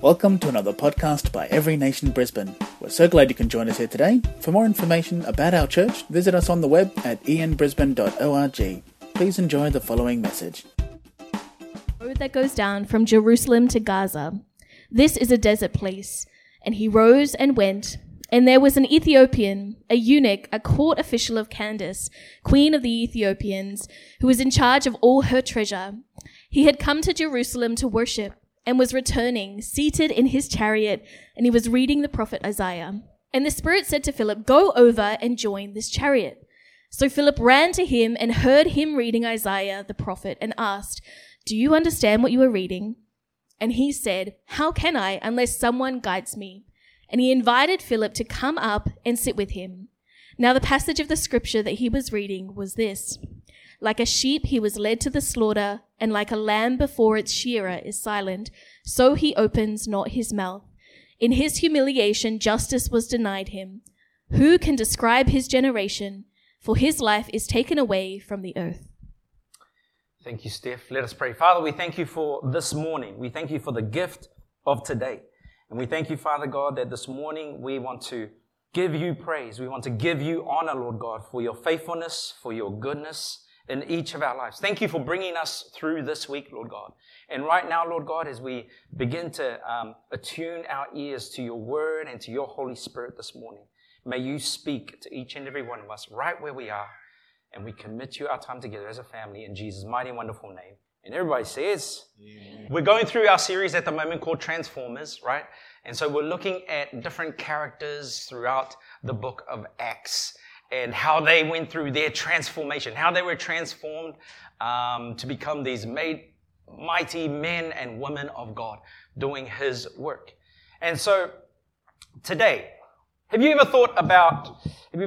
Welcome to another podcast by Every Nation Brisbane. We're so glad you can join us here today. For more information about our church, visit us on the web at enbrisbane.org. Please enjoy the following message. Road that goes down from Jerusalem to Gaza. This is a desert place. And he rose and went, and there was an Ethiopian, a eunuch, a court official of Candace, queen of the Ethiopians, who was in charge of all her treasure. He had come to Jerusalem to worship, and was returning, seated in his chariot, and he was reading the prophet Isaiah. And the Spirit said to Philip, "Go over and join this chariot." So Philip ran to him and heard him reading Isaiah the prophet and asked, "Do you understand what you are reading?" And he said, "How can I unless someone guides me?" And he invited Philip to come up and sit with him. Now the passage of the scripture that he was reading was this: "Like a sheep he was led to the slaughter, and like a lamb before its shearer is silent, so he opens not his mouth. In his humiliation justice was denied him. Who can describe his generation? For his life is taken away from the earth." Thank you, Steph. Let us pray. Father, we thank you for this morning. We thank you for the gift of today. And we thank you, Father God, that this morning we want to give you praise. We want to give you honor, Lord God, for your faithfulness, for your goodness in each of our lives. Thank you for bringing us through this week, Lord God. And right now, Lord God, as we begin to attune our ears to your word and to your Holy Spirit this morning, may you speak to each and every one of us right where we are. And we commit to our time together as a family in Jesus' mighty and wonderful name. And everybody says, Amen. We're going through our series at the moment called Transformers, right? And so we're looking at different characters throughout the book of Acts and how they went through their transformation, how they were transformed to become these mighty men and women of God doing His work. And so today, have you ever thought about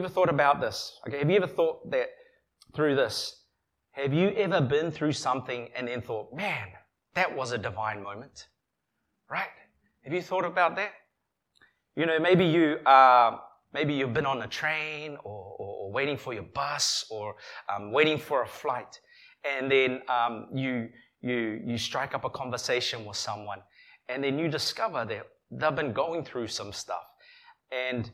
this? Okay, have you ever thought that through this? Have you ever been through something and then thought, man, that was a divine moment, right? Have you thought about that? You know, maybe you've been on a train or waiting for your bus or waiting for a flight, and then you strike up a conversation with someone, and then you discover that they've been going through some stuff, and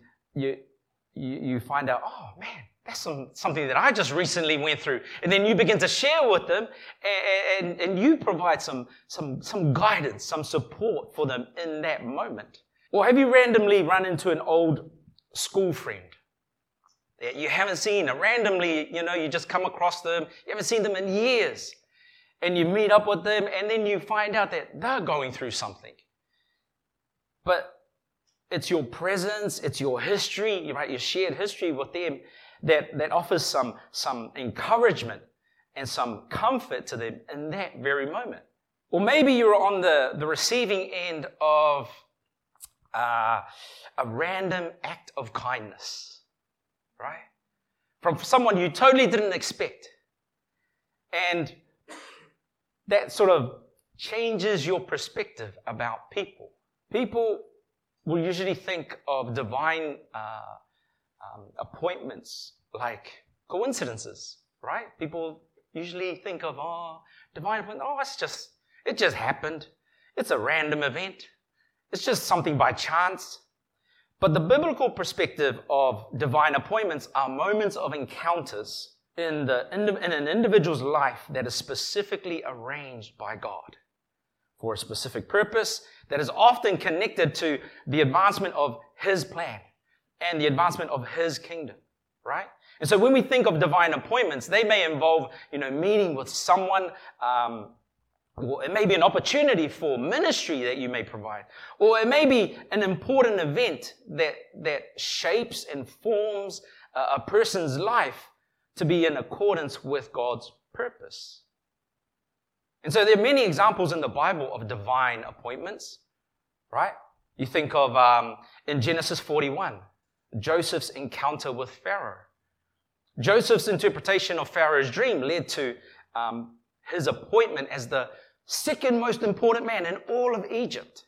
you find out, oh man, that's something that I just recently went through. And then you begin to share with them and you provide some guidance, some support for them in that moment. Or have you randomly run into an old school friend that you haven't seen? Randomly, you just come across them. You haven't seen them in years. And you meet up with them and then you find out that they're going through something. But it's your presence, it's your history, right? Your shared history with them that offers some encouragement and some comfort to them in that very moment. Or maybe you're on the receiving end of a random act of kindness, right? From someone you totally didn't expect. And that sort of changes your perspective about people. People will usually think of divine appointments like coincidences, right? People usually think of, divine appointment, it just happened. It's a random event. It's just something by chance. But the biblical perspective of divine appointments are moments of encounters in an individual's life that is specifically arranged by God for a specific purpose that is often connected to the advancement of His plan and the advancement of His kingdom, right? And so when we think of divine appointments, they may involve, meeting with someone, or it may be an opportunity for ministry that you may provide, or it may be an important event that shapes and forms a person's life to be in accordance with God's purpose. And so there are many examples in the Bible of divine appointments, right? You think of, in Genesis 41, Joseph's encounter with Pharaoh. Joseph's interpretation of Pharaoh's dream led to his appointment as the second most important man in all of Egypt.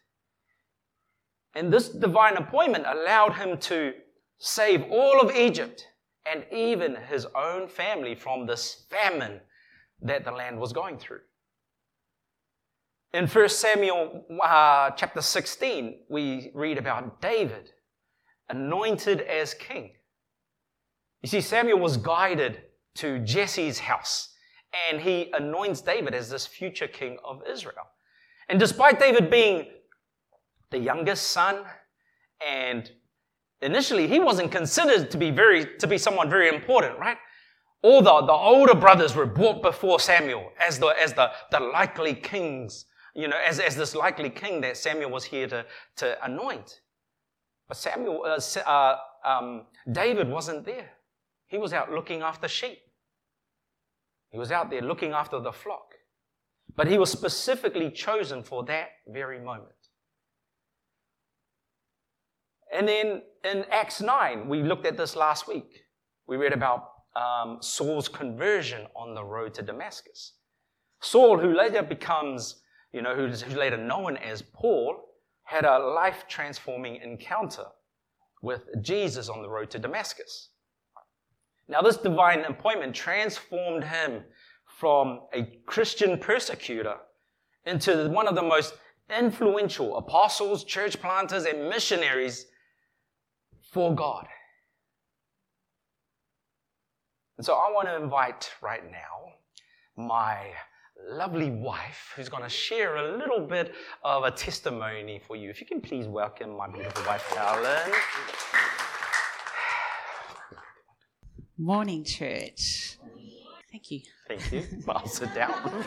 And this divine appointment allowed him to save all of Egypt and even his own family from this famine that the land was going through. In 1 Samuel chapter 16, we read about David, anointed as king. You see, Samuel was guided to Jesse's house, and he anoints David as this future king of Israel. And despite David being the youngest son, and initially he wasn't considered to be someone very important, right? All the older brothers were brought before Samuel as the likely kings, as this likely king that Samuel was here to anoint. But David wasn't there. He was out looking after sheep. He was out there looking after the flock. But he was specifically chosen for that very moment. And then in Acts 9, we looked at this last week. We read about Saul's conversion on the road to Damascus. Saul, who later becomes, who's later known as Paul, had a life-transforming encounter with Jesus on the road to Damascus. Now, this divine appointment transformed him from a Christian persecutor into one of the most influential apostles, church planters, and missionaries for God. And so I want to invite right now my lovely wife, who's going to share a little bit of a testimony for you. If you can please welcome my beautiful wife, Helen. Morning, church. Thank you. Thank you. I'll sit down.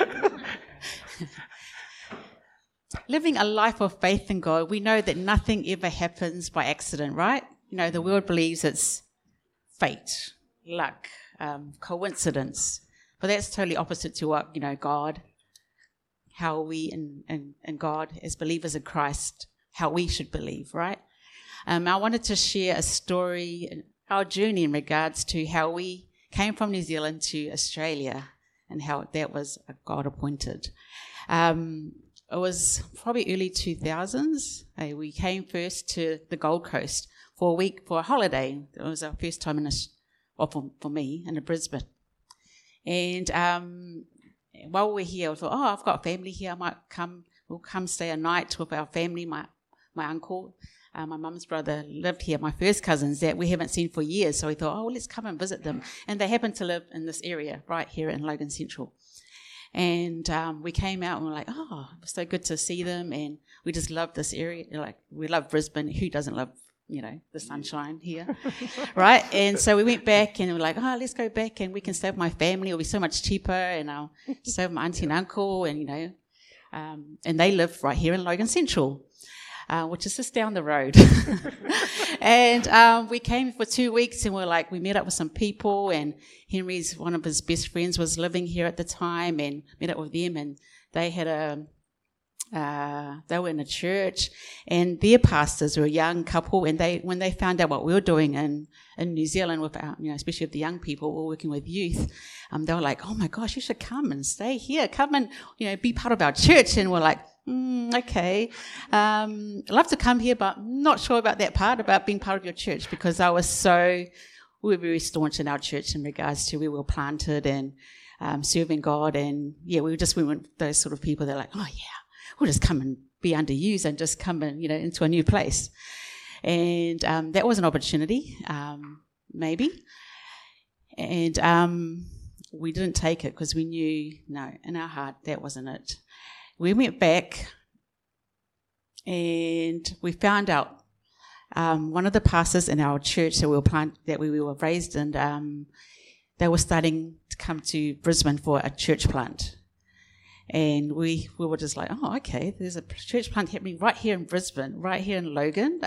Living a life of faith in God, we know that nothing ever happens by accident, right? The world believes it's fate, luck, coincidence. But that's totally opposite to what, God, how we and God as believers in Christ, how we should believe, right? I wanted to share a story, our journey in regards to how we came from New Zealand to Australia and how that was God appointed. It was probably early 2000s. We came first to the Gold Coast for a week for a holiday. It was our first time for me in Brisbane. And while we're here, I thought, I've got family here. We'll come stay a night with our family. My uncle, my mum's brother lived here, my first cousins that we haven't seen for years. So we thought, let's come and visit them. And they happen to live in this area right here in Logan Central. And we came out and we're like, it was so good to see them. And we just love this area. We love Brisbane. Who doesn't love, the sunshine here, right? And so we went back and we're like, let's go back and we can stay with my family. It'll be so much cheaper. And I'll stay with my auntie and uncle and, and they live right here in Logan Central, which is just down the road. And we came for 2 weeks and we met up with some people, and Henry's, one of his best friends, was living here at the time, and met up with them, and they had they were in a church, and their pastors were a young couple, and when they found out what we were doing in New Zealand with our, especially with the young people, we're working with youth, they were like, oh my gosh, you should come and stay here, come and, be part of our church. And we're like, okay. I'd love to come here, but I'm not sure about that part, about being part of your church, because we were very staunch in our church in regards to where we were planted and serving God. And we were those sort of people that are like, we'll just come and be under used and just come and, into a new place. And that was an opportunity, maybe. And we didn't take it because we knew, no, in our heart, that wasn't it. We went back and we found out one of the pastors in our church that we were raised in, they were starting to come to Brisbane for a church plant. And we were just like, okay, there's a church plant happening right here in Brisbane, right here in Logan.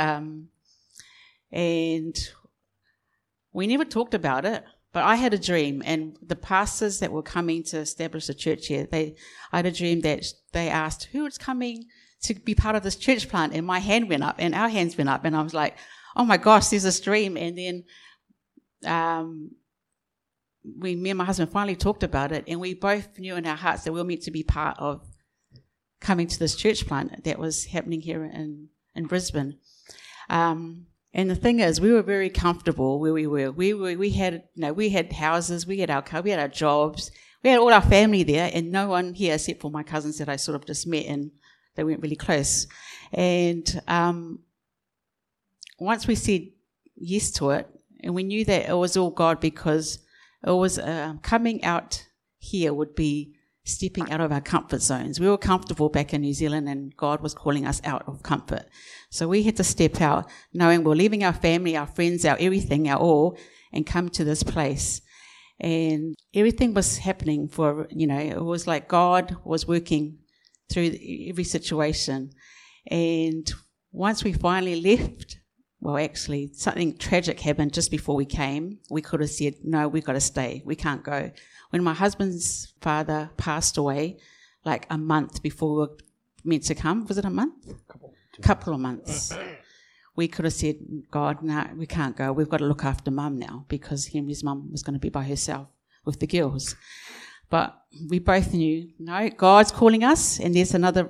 And we never talked about it, but I had a dream, and the pastors that were coming to establish the church here, I had a dream that they asked who was coming to be part of this church plant, and my hand went up, and our hands went up, and I was like, oh my gosh, there's this dream. And then me and my husband finally talked about it, and we both knew in our hearts that we were meant to be part of coming to this church plant that was happening here in Brisbane. And the thing is, we were very comfortable where we were. We had houses, we had our car, we had our jobs, we had all our family there, and no one here except for my cousins that I sort of just met, and they weren't really close. And once we said yes to it, and we knew that it was all God, because it was coming out here would be stepping out of our comfort zones. We were comfortable back in New Zealand, and God was calling us out of comfort. So we had to step out, knowing we're leaving our family, our friends, our everything, our all, and come to this place. And everything was happening for, it was like God was working through every situation. And once we finally left, well, actually, something tragic happened just before we came. We could have said, no, we've got to stay. We can't go. When my husband's father passed away, like a month before we were meant to come, was it a month? Couple of months. We could have said, God, no, we can't go. We've got to look after Mum now, because Henry's mum was going to be by herself with the girls. But we both knew, no, God's calling us, and there's another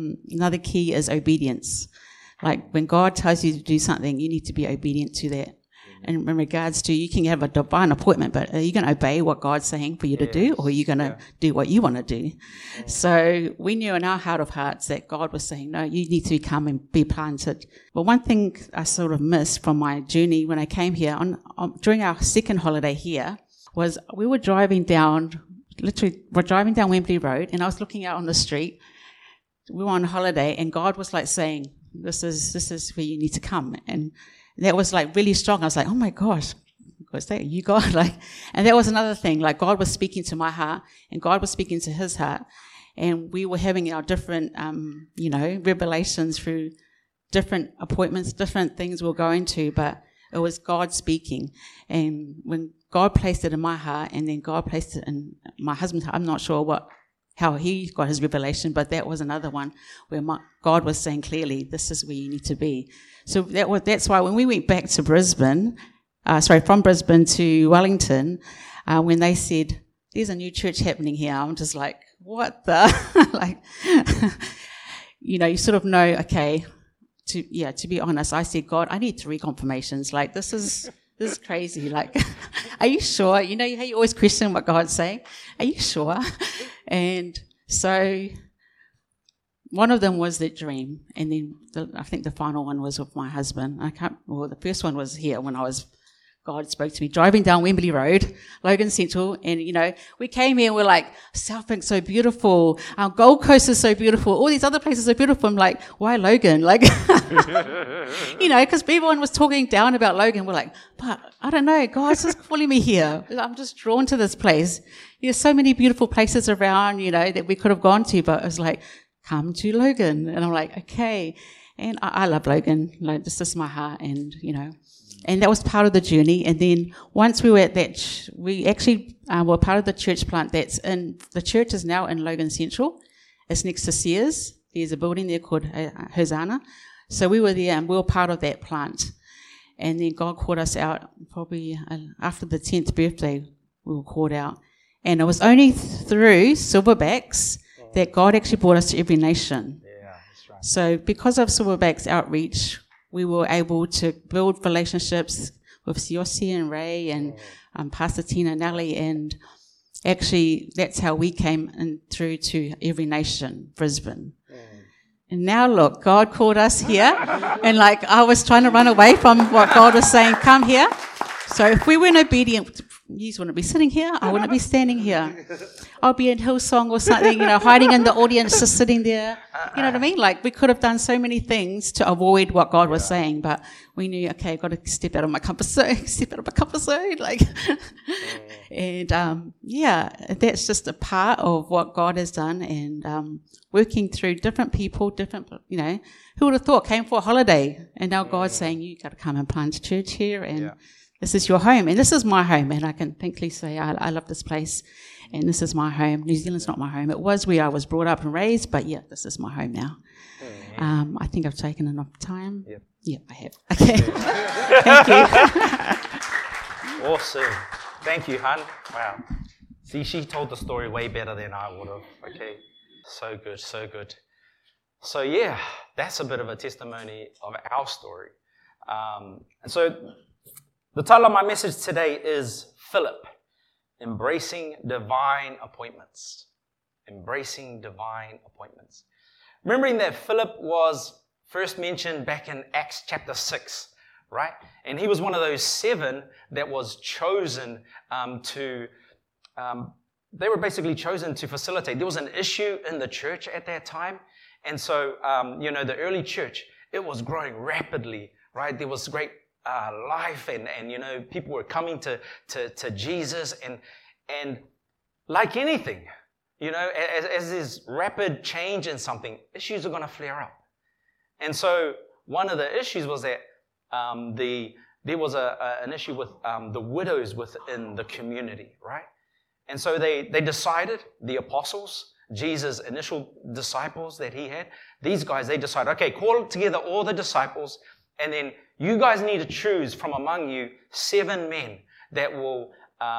key is obedience. Like when God tells you to do something, you need to be obedient to that. And in regards to, you can have a divine appointment, but are you going to obey what God's saying for you to do, or are you going to do what you want to do? So we knew in our heart of hearts that God was saying, no, you need to come and be planted. But one thing I sort of missed from my journey when I came here, during our second holiday here, was we were driving down Wembley Road, and I was looking out on the street. We were on holiday, and God was like saying, this is where you need to come. And that was like really strong. I was like, oh my gosh, was that you, God? And that was another thing. Like God was speaking to my heart, and God was speaking to his heart, and we were having our different, revelations through different appointments, different things we were going to. But it was God speaking, and when God placed it in my heart, and then God placed it in my husband's heart, I'm not sure how he got his revelation, but that was another one where God was saying clearly, this is where you need to be. So that's why when we went back to Brisbane, from Brisbane to Wellington, when they said, there's a new church happening here, I'm just like, what the? You sort of know, okay, to be honest, I said, God, I need 3 confirmations. Like, this is crazy. Like, are you sure? You know how you always question what God's saying? Are you sure? And so one of them was that dream. And then I think the final one was with my husband. The first one was here when God spoke to me driving down Wembley Road, Logan Central, and we came here and we're like, Southbank's so beautiful, our Gold Coast is so beautiful, all these other places are beautiful. I'm like, why Logan? Like, because everyone was talking down about Logan. We're like, but I don't know, God's just calling me here. I'm just drawn to this place. There's so many beautiful places around, that we could have gone to, but it was like, come to Logan. And I'm like, okay. And I love Logan. Like, this is my heart, and and that was part of the journey. And then once we were at that, we actually were part of the church plant the church is now in Logan Central. It's next to Sears. There's a building there called Hosanna. So we were there, and we were part of that plant. And then God called us out probably after the 10th birthday, we were called out. And it was only through Silverbacks that God actually brought us to Every Nation. Yeah, that's right. So because of Silverbacks outreach, we were able to build relationships with Yossi and Ray and Pastor Tina and Nelly, and actually that's how we came in through to Every Nation, Brisbane. And now look, God called us here, and I was trying to run away from what God was saying, come here. So if we weren't obedient, you wouldn't be sitting here, I wouldn't be standing here. I'll be in Hillsong or something, hiding in the audience, just sitting there. You know what I mean? Like, we could have done so many things to avoid what God was saying, but we knew, okay, I've got to step out of my comfort zone, and that's just a part of what God has done, and working through different people, who would have thought came for a holiday, and now God's saying, you got to come and plant a church here, and this is your home, and this is my home, and I can thankfully say I love this place, and this is my home. New Zealand's not my home. It was where I was brought up and raised, but this is my home now. I think I've taken enough time. Yep, I have. Okay. Thank you. Awesome. Thank you, Han. Wow. See, she told the story way better than I would have. Okay. So good, so good. So that's a bit of a testimony of our story. And so the title of my message today is Philip. embracing divine appointments. Embracing divine appointments. Remembering that Philip was first mentioned back in Acts chapter 6, right? And he was one of those 7 that was chosen they were basically chosen to facilitate. There was an issue in the church at that time. And so, the early church, it was growing rapidly, right? There was great life and people were coming to Jesus. And like anything, as there's rapid change in something, issues are going to flare up. And so one of the issues was that there was an issue with the widows within the community, right? And so they decided, the apostles, Jesus' initial disciples that he had, these guys, they decided, okay, call together all the disciples, and then you guys need to choose from among you 7 men that will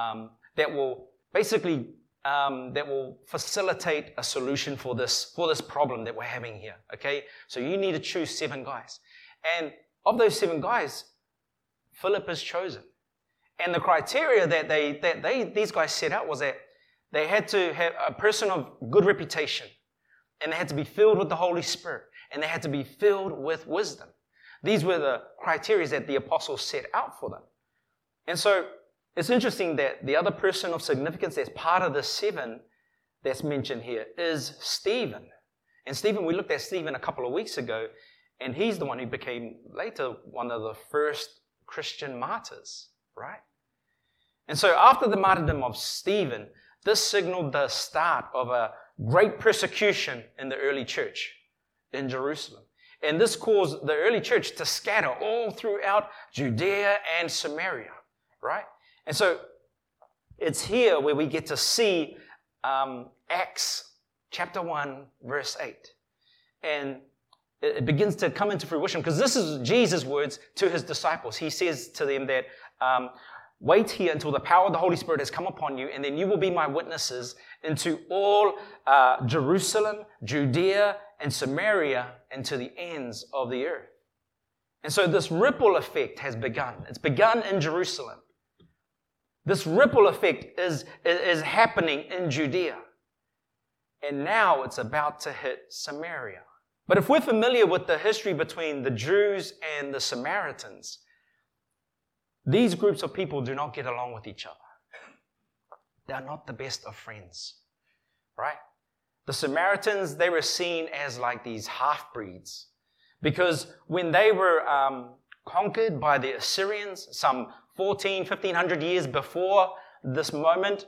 facilitate a solution for this problem that we're having here. Okay, so you need to choose 7 guys, and of those 7 guys, Philip is chosen. And the criteria that these guys set out was that they had to have a person of good reputation, and they had to be filled with the Holy Spirit, and they had to be filled with wisdom. These were the criteria that the apostles set out for them. And so it's interesting that the other person of significance that's part of the 7 that's mentioned here is Stephen. And Stephen, we looked at Stephen a couple of weeks ago, and he's the one who became later one of the first Christian martyrs, right? And so after the martyrdom of Stephen, this signaled the start of a great persecution in the early church in Jerusalem. And this caused the early church to scatter all throughout Judea and Samaria, right? And so it's here where we get to see Acts chapter 1, verse 8. And it begins to come into fruition because this is Jesus' words to his disciples. He says to them that, wait here until the power of the Holy Spirit has come upon you, and then you will be my witnesses into all Jerusalem, Judea, and Samaria, and to the ends of the earth. And so this ripple effect has begun. It's begun in Jerusalem. This ripple effect is happening in Judea. And now it's about to hit Samaria. But if we're familiar with the history between the Jews and the Samaritans, these groups of people do not get along with each other. They're not the best of friends, right? The Samaritans, they were seen as like these half-breeds because when they were conquered by the Assyrians some 1,500 years before this moment,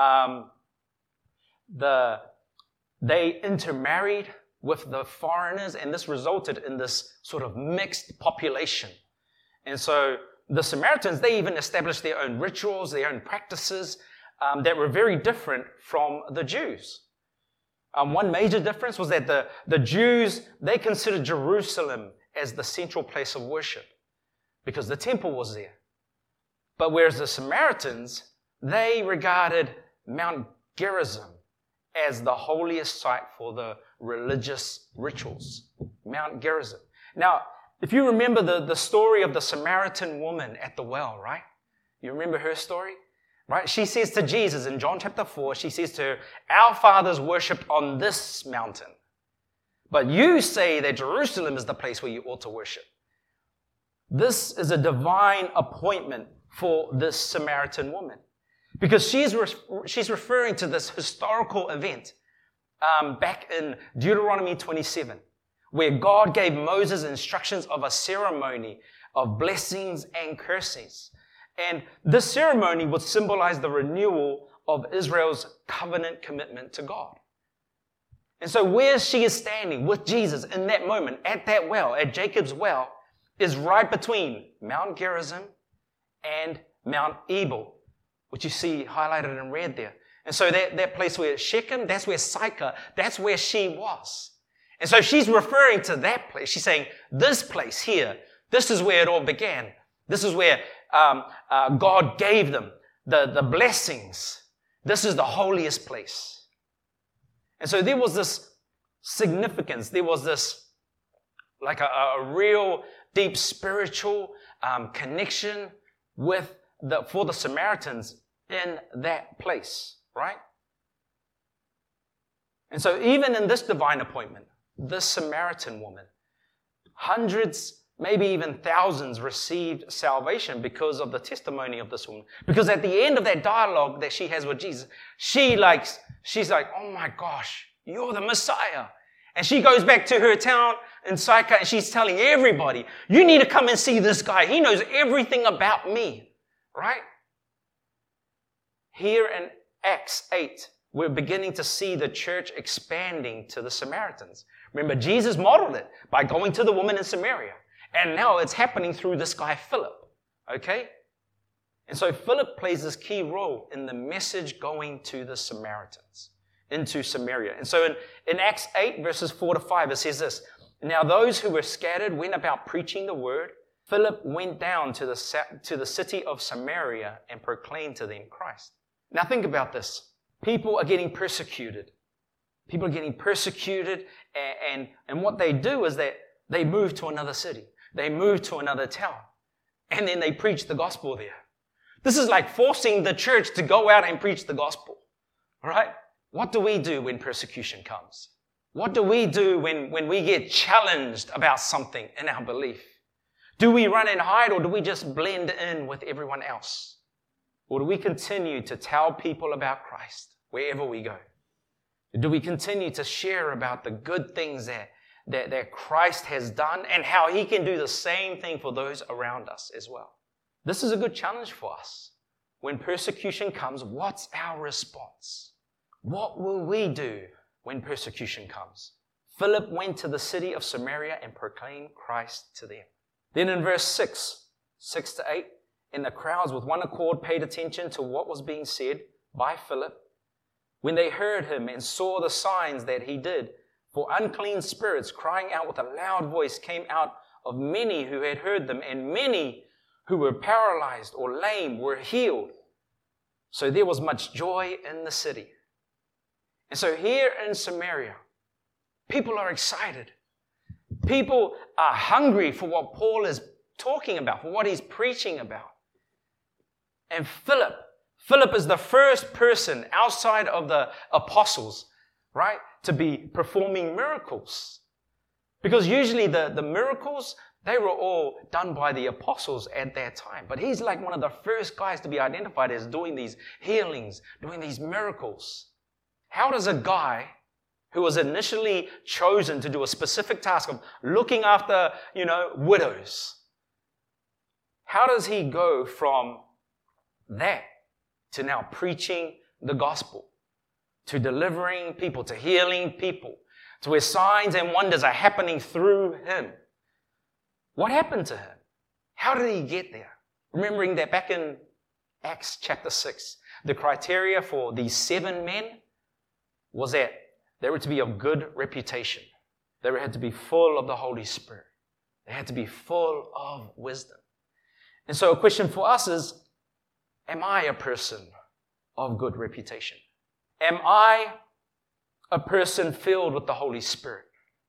they intermarried with the foreigners, and this resulted in this sort of mixed population. And so the Samaritans, they even established their own rituals, their own practices that were very different from the Jews. One major difference was that the Jews, they considered Jerusalem as the central place of worship because the temple was there. But whereas the Samaritans, they regarded Mount Gerizim as the holiest site for the religious rituals. Mount Gerizim. Now, if you remember the story of the Samaritan woman at the well, right? You remember her story? Right? She says to Jesus in John chapter 4, she says to her, our fathers worshipped on this mountain, but you say that Jerusalem is the place where you ought to worship. This is a divine appointment for this Samaritan woman because she's referring to this historical event back in Deuteronomy 27, where God gave Moses instructions of a ceremony of blessings and curses. And this ceremony would symbolize the renewal of Israel's covenant commitment to God. And so where she is standing with Jesus in that moment, at that well, at Jacob's well, is right between Mount Gerizim and Mount Ebal, which you see highlighted in red there. And so that place where Shechem, that's where Sychar, that's where she was. And so she's referring to that place. She's saying, this place here, this is where it all began. This is where God gave them the blessings. This is the holiest place. And so there was this significance. There was this like a real deep spiritual connection for the Samaritans in that place, right? And so even in this divine appointment, this Samaritan woman, hundreds, maybe even thousands received salvation because of the testimony of this woman. Because at the end of that dialogue that she has with Jesus, she's like, oh my gosh, you're the Messiah. And she goes back to her town in Sychar and she's telling everybody, you need to come and see this guy. He knows everything about me, right? Here in Acts 8, we're beginning to see the church expanding to the Samaritans. Remember, Jesus modeled it by going to the woman in Samaria. And now it's happening through this guy, Philip. Okay? And so Philip plays this key role in the message going to the Samaritans, into Samaria. And so in Acts 8, verses 4 to 5, it says this, now those who were scattered went about preaching the word. Philip went down to the city of Samaria and proclaimed to them Christ. Now think about this. People are getting persecuted. People are getting persecuted, and what they do is that they move to another city. They move to another town, and then they preach the gospel there. This is like forcing the church to go out and preach the gospel, right? What do we do when persecution comes? What do we do when we get challenged about something in our belief? Do we run and hide, or do we just blend in with everyone else? Or do we continue to tell people about Christ wherever we go? Do we continue to share about the good things that Christ has done and how he can do the same thing for those around us as well? This is a good challenge for us. When persecution comes, what's our response? What will we do when persecution comes? Philip went to the city of Samaria and proclaimed Christ to them. Then in verse 6 to 8, and the crowds with one accord paid attention to what was being said by Philip when they heard him and saw the signs that he did. For unclean spirits, crying out with a loud voice, came out of many who had heard them, and many who were paralyzed or lame were healed. So there was much joy in the city. And so here in Samaria, people are excited. People are hungry for what Paul is talking about, for what he's preaching about. And Philip is the first person outside of the apostles, right, to be performing miracles. Because usually the miracles, they were all done by the apostles at that time. But he's like one of the first guys to be identified as doing these healings, doing these miracles. How does a guy who was initially chosen to do a specific task of looking after, widows, how does he go from that to now preaching the gospel, to delivering people, to healing people, to where signs and wonders are happening through him? What happened to him? How did he get there? Remembering that back in Acts chapter 6, the criteria for these 7 men was that they were to be of good reputation. They had to be full of the Holy Spirit. They had to be full of wisdom. And so a question for us is, am I a person of good reputation? Am I a person filled with the Holy Spirit?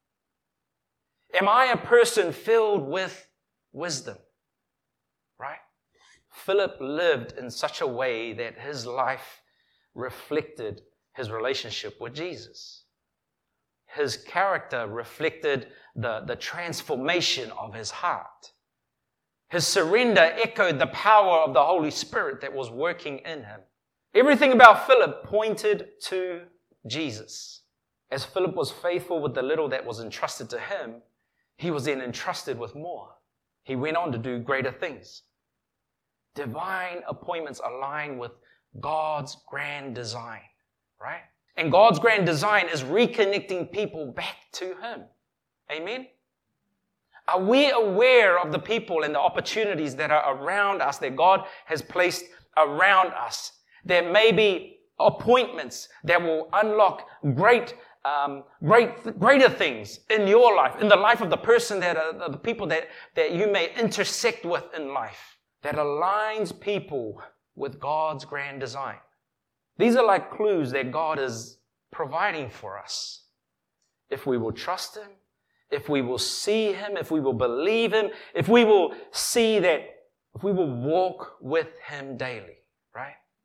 Am I a person filled with wisdom? Right? Philip lived in such a way that his life reflected his relationship with Jesus. His character reflected the transformation of his heart. His surrender echoed the power of the Holy Spirit that was working in him. Everything about Philip pointed to Jesus. As Philip was faithful with the little that was entrusted to him, he was then entrusted with more. He went on to do greater things. Divine appointments align with God's grand design, right? And God's grand design is reconnecting people back to him. Amen? Are we aware of the people and the opportunities that are around us, that God has placed around us? There may be appointments that will unlock greater things in your life, in the life of the person the people that you may intersect with in life, that aligns people with God's grand design. These are like clues that God is providing for us. If we will trust him, if we will see him, if we will believe him, if we will see that, if we will walk with him daily, right?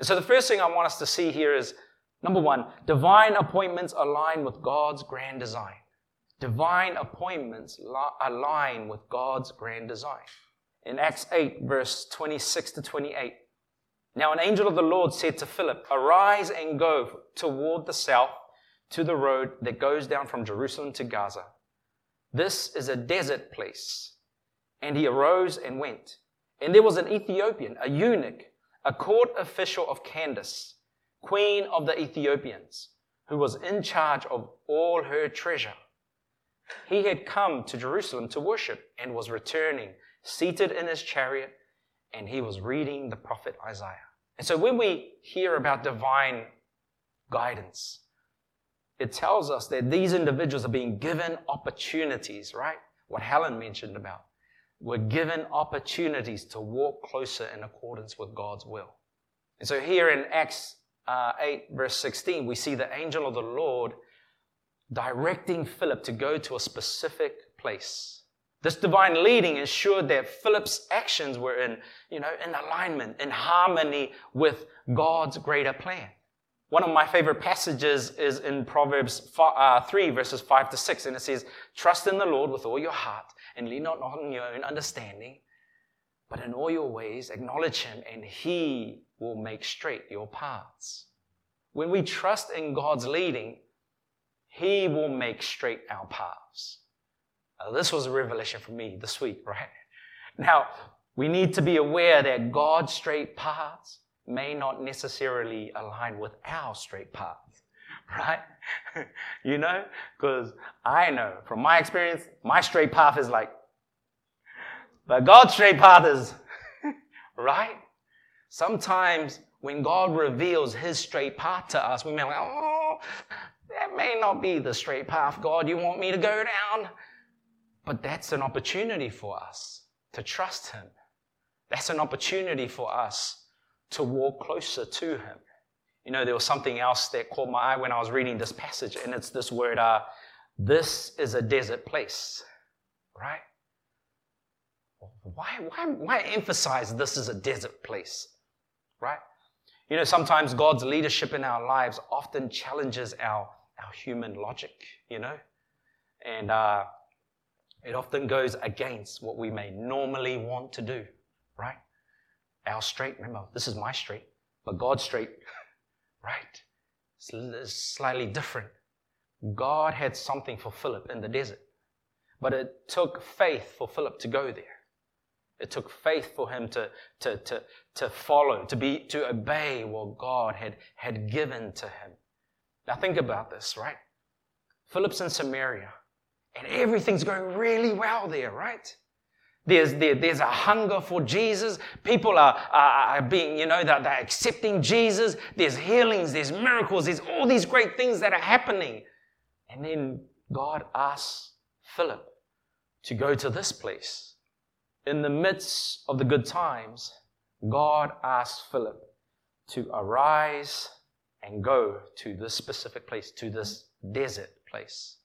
And so the first thing I want us to see here is, number one, divine appointments align with God's grand design. Divine appointments align with God's grand design. In Acts 8, verse 26 to 28, now an angel of the Lord said to Philip, arise and go toward the south to the road that goes down from Jerusalem to Gaza. This is a desert place. And he arose and went. And there was an Ethiopian, a eunuch, a court official of Candace, queen of the Ethiopians, who was in charge of all her treasure. He had come to Jerusalem to worship and was returning, seated in his chariot, and he was reading the prophet Isaiah. And so when we hear about divine guidance, it tells us that these individuals are being given opportunities, right? What Helen mentioned about. We're given opportunities to walk closer in accordance with God's will. And so here in Acts 8, verse 16, we see the angel of the Lord directing Philip to go to a specific place. This divine leading ensured that Philip's actions were in alignment, in harmony with God's greater plan. One of my favorite passages is in Proverbs 3, verses 5 to 6, and it says, trust in the Lord with all your heart and lean not on your own understanding, but in all your ways acknowledge him, and he will make straight your paths. When we trust in God's leading, he will make straight our paths. This was a revelation for me this week, right? Now, we need to be aware that God's straight paths may not necessarily align with our straight path, right? Because I know from my experience, my straight path is but God's straight path is, right? Sometimes when God reveals his straight path to us, we may be like, oh, that may not be the straight path, God, you want me to go down. But that's an opportunity for us to trust him. That's an opportunity for us to walk closer to him. There was something else that caught my eye when I was reading this passage, and it's this word, this is a desert place, right? Why emphasize this is a desert place, right? Sometimes God's leadership in our lives often challenges our human logic, and it often goes against what we may normally want to do, right? Our straight, remember, this is my straight, but God's straight, right? It's slightly different. God had something for Philip in the desert, but it took faith for Philip to go there. It took faith for him to follow, to obey what God had given to him. Now think about this, right? Philip's in Samaria, and everything's going really well there, right? There's a hunger for Jesus. People are being, they're accepting Jesus. There's healings, there's miracles, there's all these great things that are happening. And then God asks Philip to go to this place. In the midst of the good times, God asks Philip to arise and go to this specific place, to this desert place.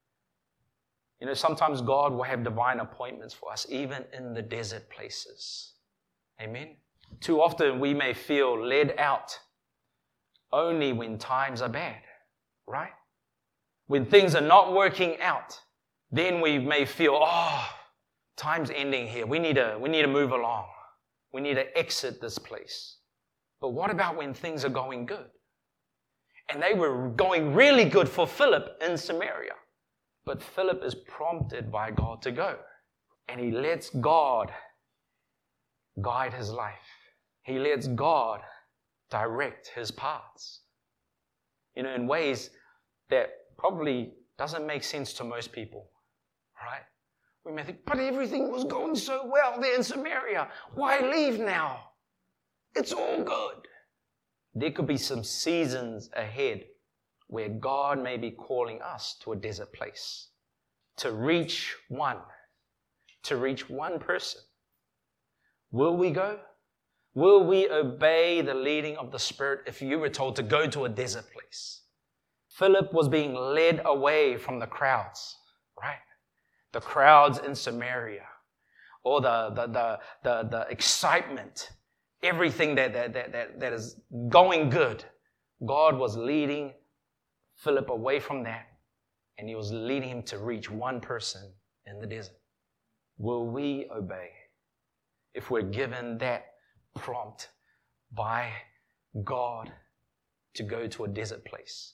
Sometimes God will have divine appointments for us, even in the desert places. Amen? Too often we may feel led out only when times are bad, right? When things are not working out, then we may feel, time's ending here. We need to move along. We need to exit this place. But what about when things are going good? And they were going really good for Philip in Samaria. But Philip is prompted by God to go. And he lets God guide his life. He lets God direct his paths. In ways that probably doesn't make sense to most people, right? We may think, but everything was going so well there in Samaria. Why leave now? It's all good. There could be some seasons ahead where God may be calling us to a desert place to reach one person. Will we go? Will we obey the leading of the Spirit if you were told to go to a desert place? Philip was being led away from the crowds, right? The crowds in Samaria, or the excitement, everything that is going good, God was leading Philip away from that, and he was leading him to reach one person in the desert. Will we obey if we're given that prompt by God to go to a desert place?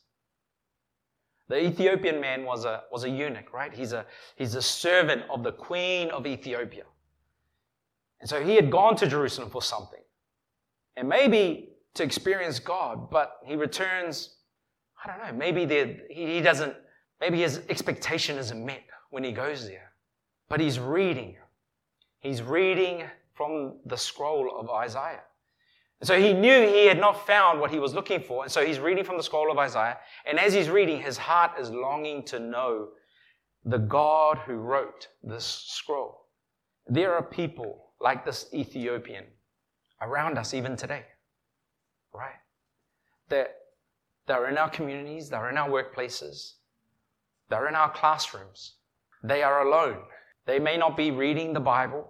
The Ethiopian man was a eunuch, right? He's a servant of the queen of Ethiopia. And so he had gone to Jerusalem for something. And maybe to experience God, but he returns, I don't know, maybe maybe his expectation isn't met when he goes there. But he's reading. He's reading from the scroll of Isaiah. And so he knew he had not found what he was looking for. And so he's reading from the scroll of Isaiah. And as he's reading, his heart is longing to know the God who wrote this scroll. There are people like this Ethiopian around us even today, right? They're in our communities, they're in our workplaces, they're in our classrooms. They are alone. They may not be reading the Bible,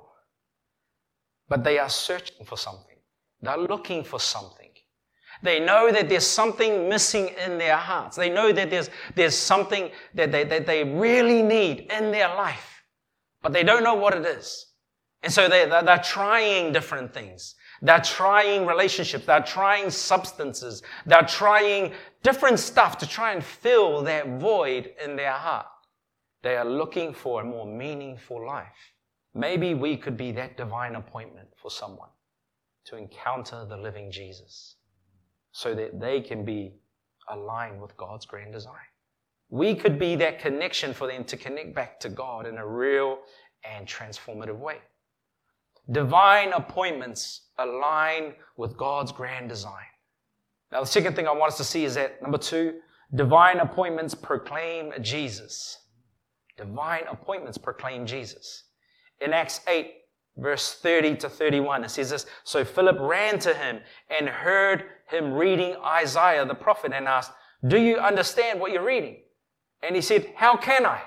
but they are searching for something. They're looking for something. They know that there's something missing in their hearts. They know that there's something that they really need in their life, but they don't know what it is. And so they're trying different things. They're trying relationships. They're trying substances. They're trying different stuff to try and fill that void in their heart. They are looking for a more meaningful life. Maybe we could be that divine appointment for someone to encounter the living Jesus so that they can be aligned with God's grand design. We could be that connection for them to connect back to God in a real and transformative way. Divine appointments align with God's grand design. Now, the second thing I want us to see is that, number 2, divine appointments proclaim Jesus. Divine appointments proclaim Jesus. In Acts 8, verse 30 to 31, it says this, so Philip ran to him and heard him reading Isaiah the prophet and asked, do you understand what you're reading? And he said, how can I?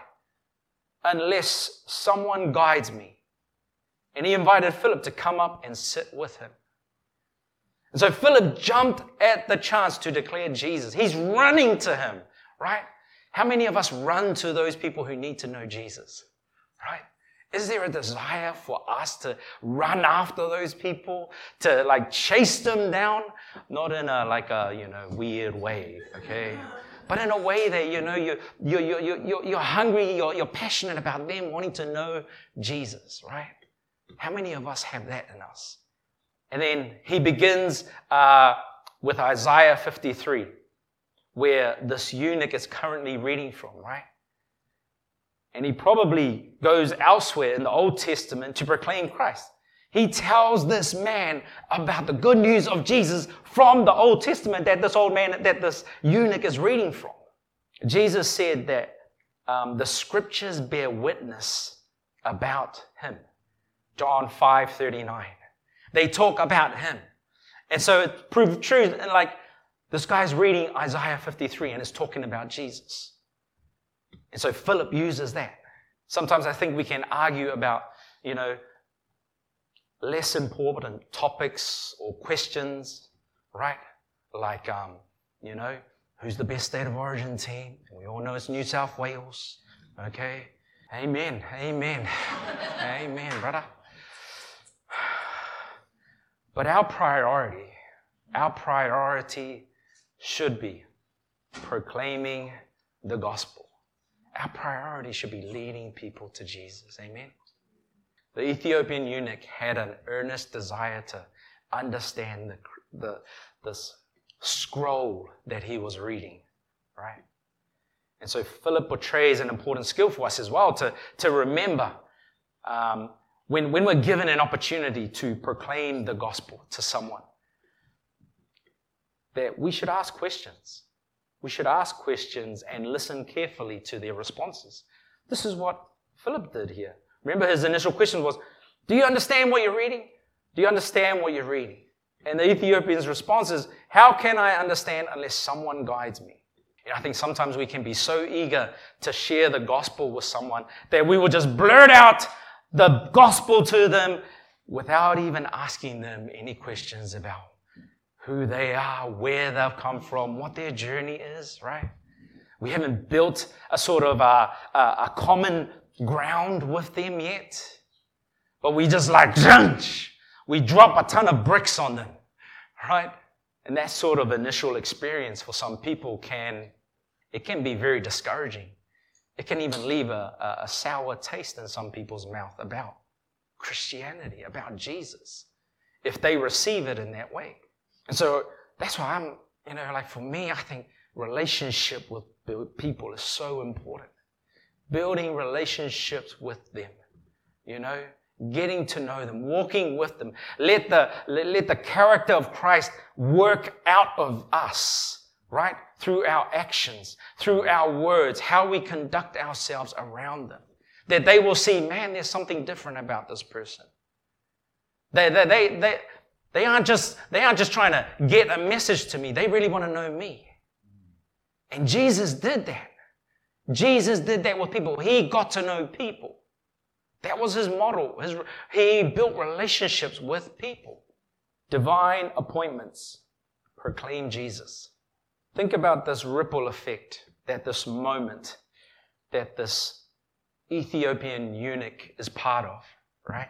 Unless someone guides me. And he invited Philip to come up and sit with him. And so Philip jumped at the chance to declare Jesus. He's running to him, right? How many of us run to those people who need to know Jesus, right? Is there a desire for us to run after those people, to chase them down? Not in a weird way, okay? But in a way that, you're hungry, you're passionate about them wanting to know Jesus, right? How many of us have that in us? And then he begins with Isaiah 53, where this eunuch is currently reading from, right? And he probably goes elsewhere in the Old Testament to proclaim Christ. He tells this man about the good news of Jesus from the Old Testament that this eunuch is reading from. Jesus said that the scriptures bear witness about him. John 5:39. They talk about him. And so it proved true. And this guy's reading Isaiah 53 and it's talking about Jesus. And so Philip uses that. Sometimes I think we can argue about, less important topics or questions, right? Who's the best state of origin team? We all know it's New South Wales. Okay? Amen. Amen. Amen, brother. But our priority should be proclaiming the gospel. Our priority should be leading people to Jesus. Amen. The Ethiopian eunuch had an earnest desire to understand this scroll that he was reading, right? And so Philip portrays an important skill for us as well to remember when we're given an opportunity to proclaim the gospel to someone, that we should ask questions. We should ask questions and listen carefully to their responses. This is what Philip did here. Remember, his initial question was, do you understand what you're reading? Do you understand what you're reading? And the Ethiopian's response is, how can I understand unless someone guides me? And I think sometimes we can be so eager to share the gospel with someone that we will just blurt out the gospel to them without even asking them any questions about who they are, where they've come from, what their journey is, right? We haven't built a sort of a common ground with them yet. But we just like, we drop a ton of bricks on them, right? And that sort of initial experience for some people can be very discouraging. It can even leave a sour taste in some people's mouth about Christianity, about Jesus, if they receive it in that way. And so that's why for me, I think relationship with people is so important. Building relationships with them, getting to know them, walking with them. Let the character of Christ work out of us, right? Through our actions, through our words, how we conduct ourselves around them. That they will see, man, there's something different about this person. They aren't just trying to get a message to me. They really want to know me. And Jesus did that. Jesus did that with people. He got to know people. That was his model. He built relationships with people. Divine appointments proclaim Jesus. Think about this ripple effect that this moment, that this Ethiopian eunuch is part of, right?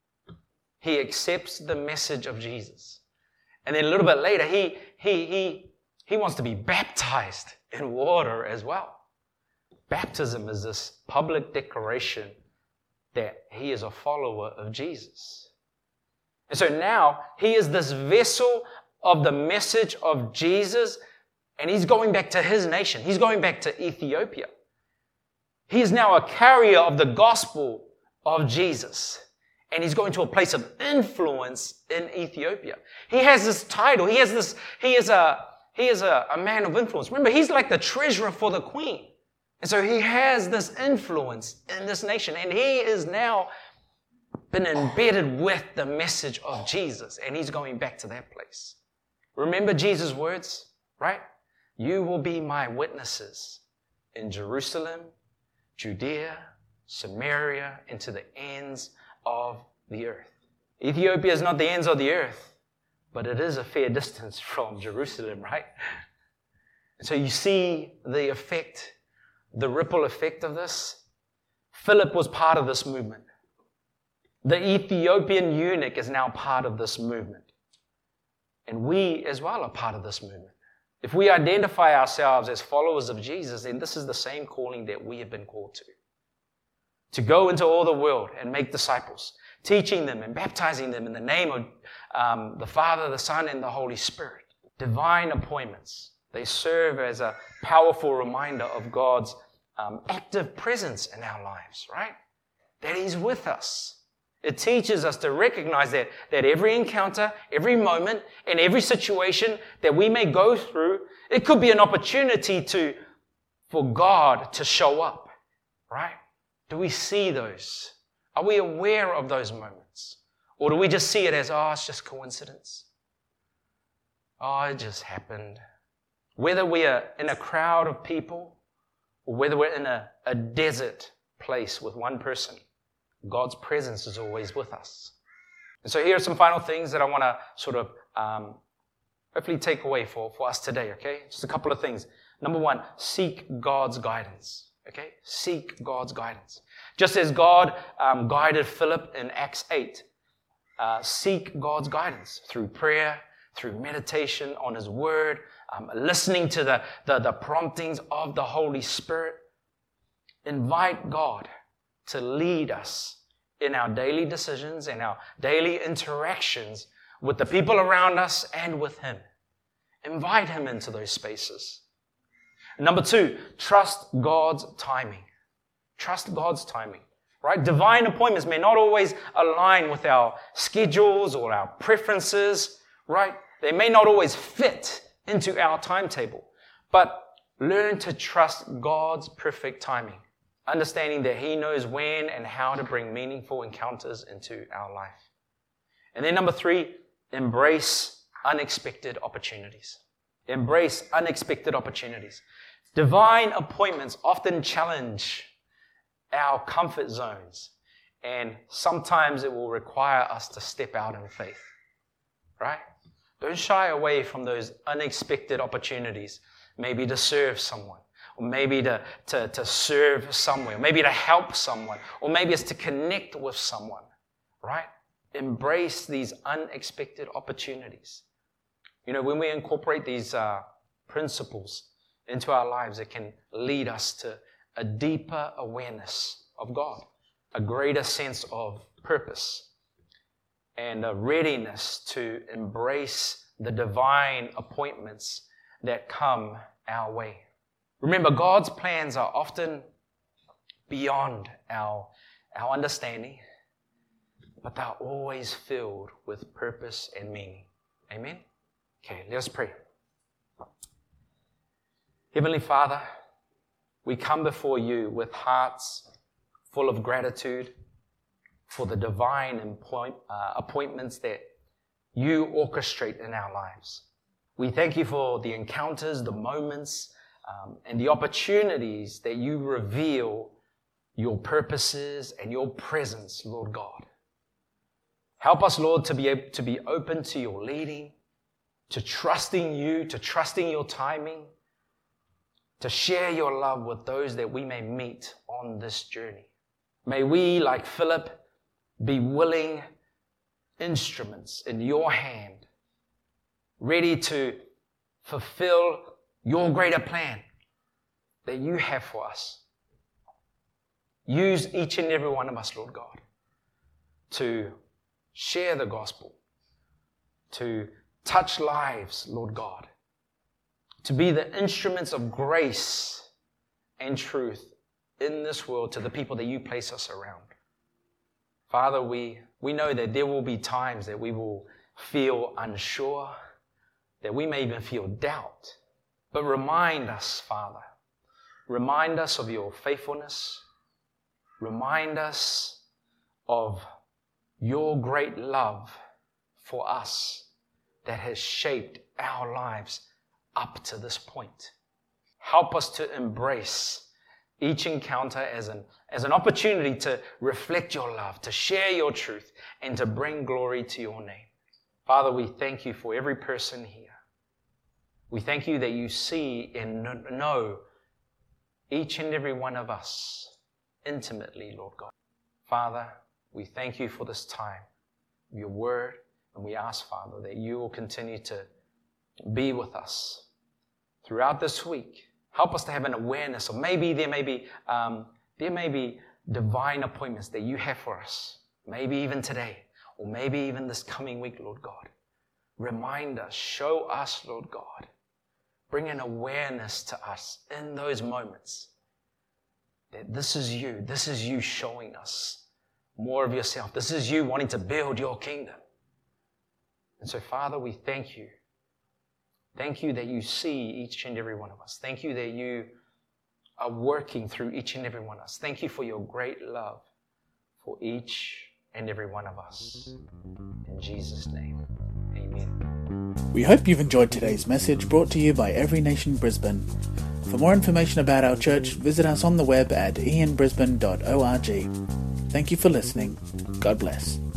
He accepts the message of Jesus. And then a little bit later, he wants to be baptized in water as well. Baptism is this public declaration that he is a follower of Jesus. And so now he is this vessel of the message of Jesus, and he's going back to his nation. He's going back to Ethiopia. He is now a carrier of the gospel of Jesus. And he's going to a place of influence in Ethiopia. He has this title. He is a man of influence. Remember, he's like the treasurer for the queen. And so he has this influence in this nation. And he is now been embedded with the message of Jesus. And he's going back to that place. Remember Jesus' words, right? You will be my witnesses in Jerusalem, Judea, Samaria, and to the ends of the earth. Ethiopia is not the ends of the earth, but it is a fair distance from Jerusalem, right? So you see the effect, the ripple effect of this. Philip was part of this movement. The Ethiopian eunuch is now part of this movement. And we as well are part of this movement. If we identify ourselves as followers of Jesus, then this is the same calling that we have been called to. To go into all the world and make disciples, teaching them and baptizing them in the name of the Father, the Son, and the Holy Spirit. Divine appointments. They serve as a powerful reminder of God's active presence in our lives, right? That He's with us. It teaches us to recognize that every encounter, every moment, and every situation that we may go through, it could be an opportunity for God to show up, right? Do we see those? Are we aware of those moments? Or do we just see it as, it's just coincidence? It just happened. Whether we are in a crowd of people or whether we're in a desert place with one person, God's presence is always with us. And so here are some final things that I want to sort of hopefully take away for us today, okay? Just a couple of things. Number one, seek God's guidance, okay? Seek God's guidance. Just as God guided Philip in Acts 8, seek God's guidance through prayer, through meditation on His Word, listening to the promptings of the Holy Spirit. Invite God to lead us in our daily decisions and our daily interactions with the people around us and with Him. Invite Him into those spaces. Number two, trust God's timing. Trust God's timing, right? Divine appointments may not always align with our schedules or our preferences, right? They may not always fit into our timetable, but learn to trust God's perfect timing, understanding that He knows when and how to bring meaningful encounters into our life. And then number three, embrace unexpected opportunities. Embrace unexpected opportunities. Divine appointments often challenge our comfort zones And sometimes it will require us to step out in faith, right? Don't shy away from those unexpected opportunities, maybe to serve someone, or maybe to serve somewhere, maybe to help someone, or maybe it's to connect with someone, right? Embrace these unexpected opportunities. You know, when we incorporate these principles into our lives, it can lead us to a deeper awareness of God, a greater sense of purpose, and a readiness to embrace the divine appointments that come our way. Remember, God's plans are often beyond our understanding, but they're always filled with purpose and meaning. Amen? Okay, let's pray. Heavenly Father, we come before you with hearts full of gratitude for the divine appointments that you orchestrate in our lives. We thank you for the encounters, the moments, and the opportunities that you reveal your purposes and your presence, Lord God. Help us, Lord, to be open to your leading, to trusting you, to trusting your timing, to share your love with those that we may meet on this journey. May we, like Philip, be willing instruments in your hand, ready to fulfill your greater plan that you have for us. Use each and every one of us, Lord God, to share the gospel, to touch lives, Lord God, to be the instruments of grace and truth in this world to the people that you place us around. Father, we know that there will be times that we will feel unsure, that we may even feel doubt. But remind us, Father, remind us of your faithfulness. Remind us of your great love for us that has shaped our lives up to this point. Help us to embrace each encounter as an opportunity to reflect your love, to share your truth, and to bring glory to your name. Father, we thank you for every person here. We thank you that you see and know each and every one of us intimately, Lord God. Father, we thank you for this time, your word, and we ask, Father, that you will continue to be with us throughout this week. Help us to have an awareness of maybe there may be divine appointments that you have for us, maybe even today, or maybe even this coming week, Lord God. Remind us, show us, Lord God. Bring an awareness to us in those moments that this is you showing us more of yourself. This is you wanting to build your kingdom. And so, Father, we thank you. Thank you that you see each and every one of us. Thank you that you are working through each and every one of us. Thank you for your great love for each and every one of us. In Jesus' name, amen. We hope you've enjoyed today's message brought to you by Every Nation Brisbane. For more information about our church, visit us on the web at ianbrisbane.org. Thank you for listening. God bless.